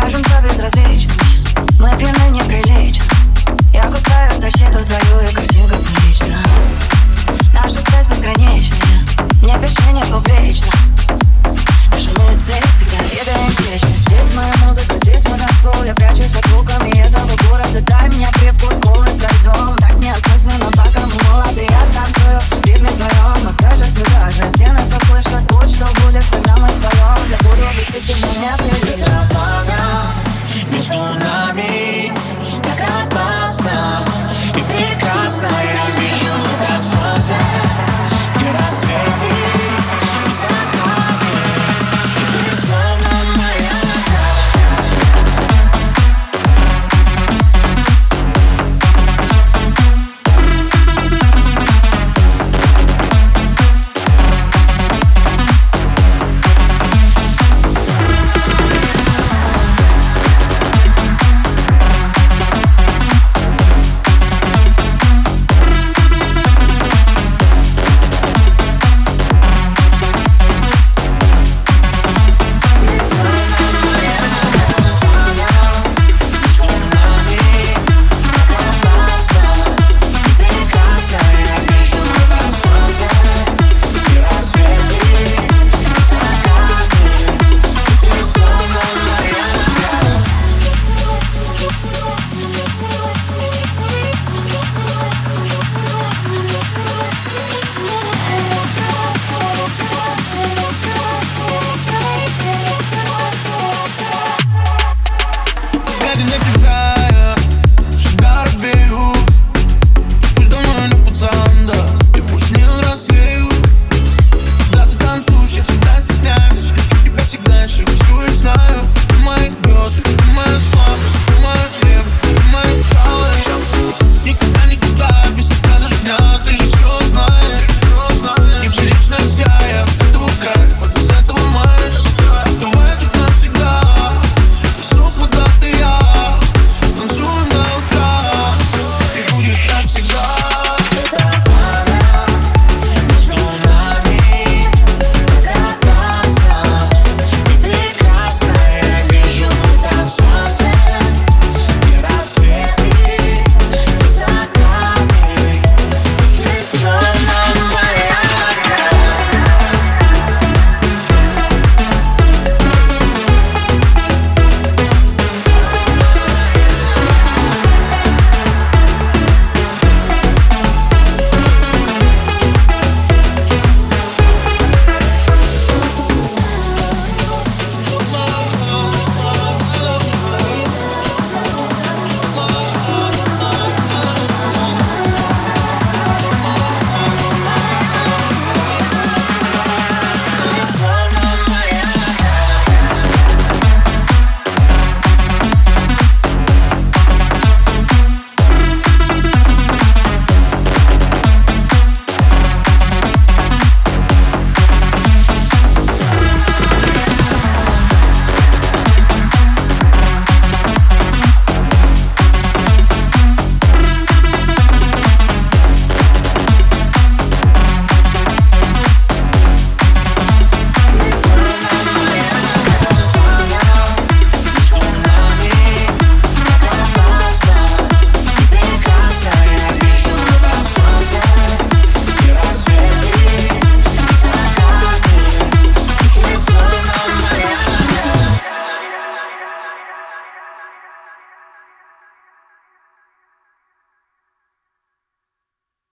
кажемся безразличными, мы пьяны неприлично. Я кусаю защиту твою, и картинка вторична. Наша связь безграничная, мне пиши не публично. Наши мысли всегда идентичны. Здесь моя музыка, здесь мой танцпол. Я прячусь под звуками этого города. Дай мне привкус колы со льдом. Так неосмысленно, пока мы молоды. Я танцую в ритме твоем, а кажется даже стены все слышат. Будь что будет, когда мы вдвоем. Я буду вести себя